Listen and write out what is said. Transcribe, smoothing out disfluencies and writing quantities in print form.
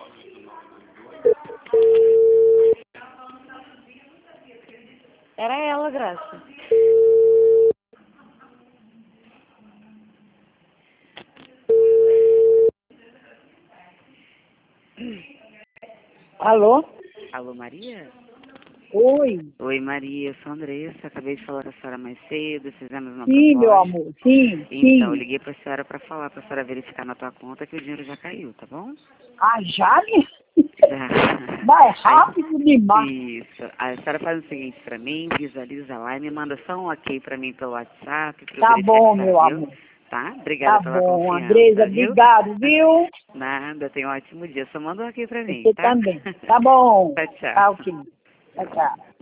Era ela, Graça. Alô? Alô, Maria? Oi. Oi, Maria, eu sou a Andressa. Acabei de falar com a senhora mais cedo, fizemos uma Sim, meu proposta. amor. Sim, Então, eu sim. liguei para a senhora para falar, para a senhora verificar na tua conta que o dinheiro já caiu, tá bom? Ah, já? Já. Vai Aí, rápido demais. isso. A senhora faz o seguinte para mim, visualiza lá e me manda só um ok para mim pelo WhatsApp, para eu Tá verificar bom, que já meu viu, amor. tá? Obrigada Tá pela bom, Andresa. confiança, viu? Obrigado, viu? Nada, tenha um ótimo dia. Só manda um ok para mim, Você tá? também. Tá bom. Tchau, Tá tchau. ok. Tchau, tchau.